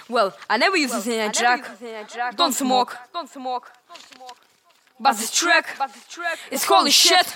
Well, I never use this in a jack. Don't smoke. But this track is holy shit.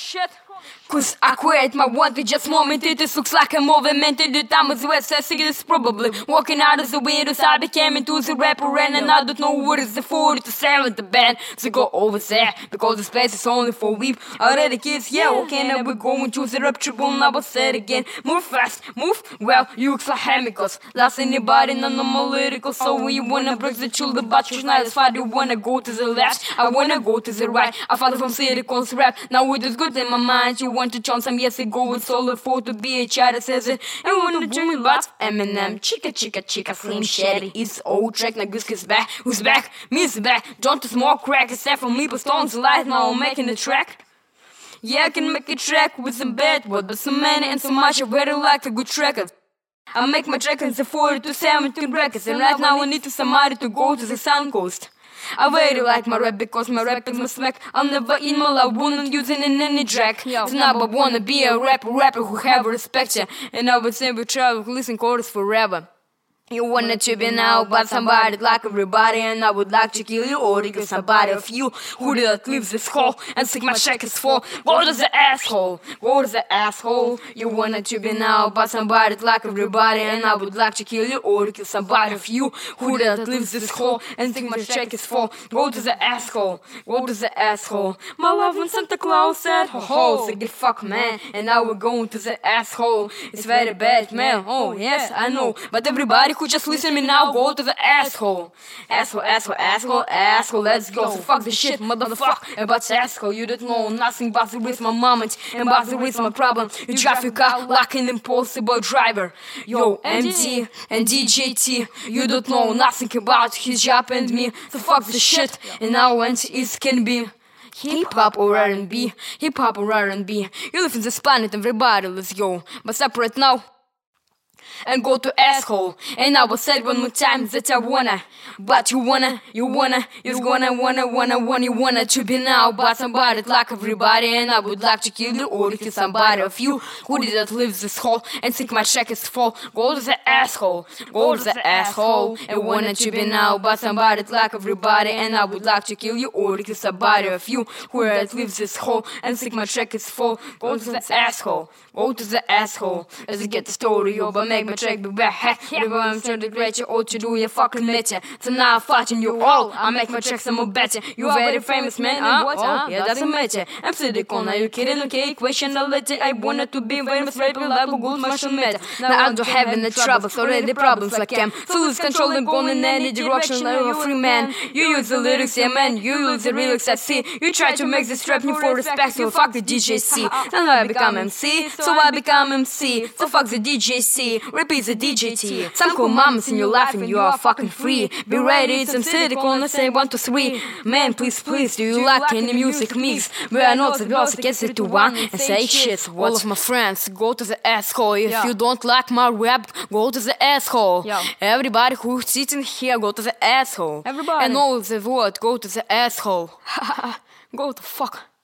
Cause I create my wanted just momented. This looks like a movement. The time was west, I think it's probably walking out of the windows. I became into the rapper and I don't know what is the 40 to 7 the band. So go over there because the space is only for weep. Already kids, yeah, okay, now we're going to the rap tribune. I will say it again. Move fast, move well, you look like chemicals. Last anybody, none of my lyrical. So when you wanna break the shoulder, but you're not as far. You wanna go to the left, I wanna go to the right. I follow from Silicon's rap. Now it is good in my mind. You want to chant some years ago with solo for to be a child that says it. You want to dream about Eminem, chica, Slim Shady. It's old track, now Gusk is back. Who's back? Me's back. Don't to smoke crack, except for me, but Stone's alive. Now I'm making the track. Yeah, I can make a track with some bad words, but so many and so much. I really like a good record. I make my track in the 40 to 17 records, and right now I need to somebody to go to the Sun Coast. I really like my rap because my rap is my smack. I'll never email, I wouldn't use it in any track. It's not but wanna be a rapper who have respect ya. And I would say we travel, listen chorus forever. You wanna trip it now, but somebody like everybody. And I would like to kill you or to kill somebody of you who did leave this hole and think my check is full. Go to the asshole, go to the asshole. You wanna trip it now, but somebody like everybody. And I would like to kill you or to kill somebody of you who did leave this hole and think my check is full. Go to the asshole, go to the asshole. My love when Santa Claus said ho ho, say the fuck man. And now we're going to the asshole. It's very bad man, oh yes I know. But everybody who just listen me now, go to the asshole. Asshole, let's go. So fuck the shit, motherfucker. About asshole, you don't know nothing about the with my moment and about the with my problem. You drive your car like an impossible driver. Yo, MD and DJT, you don't know nothing about his job and me. So fuck the shit, and now it can be hip-hop or R&B, hip-hop or R&B. You live in this planet, everybody, let's go. But stop right now and go to asshole. And I will say it one more time that I wanna. But you wanna you wanna to be now. But somebody like everybody. And I would like to kill you or kill somebody of you who didn't leave this hole and think my check is full. Go to the asshole, go to the asshole. And wanna to be now. But somebody like everybody. And I would like to kill you or kill somebody of you who didn't leave this hole and think my check is full. Go to the asshole, go to the asshole. As I get the story over, make my track be back. I'm trying to create you all to do your fucking measure. So now I'm fighting you all. I make my tracks some more better. You are very famous man. Oh, yeah, doesn't matter. I'm silicon. Are you kidding? Okay, question the letter. I wanted to be famous rapper like a good mushroom matter. Now I don't have any troubles, already problems like I'm. So lose control and go in any direction like a free man. You use the lyrics, yeah man. You use the lyrics, I see. You try to make this rap new for respect. So fuck the DJC. Then I become MC. So I become MC. So fuck the DJC. Repeat the DJT. Some cool mamas in your life and you are fucking free. Be ready, it's some silicon, let's say 1, 2, 3. Man, please, do you like any music mix? Where I know the girls get it to one and say shit. All of my friends, go to the asshole. If you don't like my rap, go to the asshole. Everybody who's sitting here, go to the asshole. And all the world, go to the asshole. Go to fuck.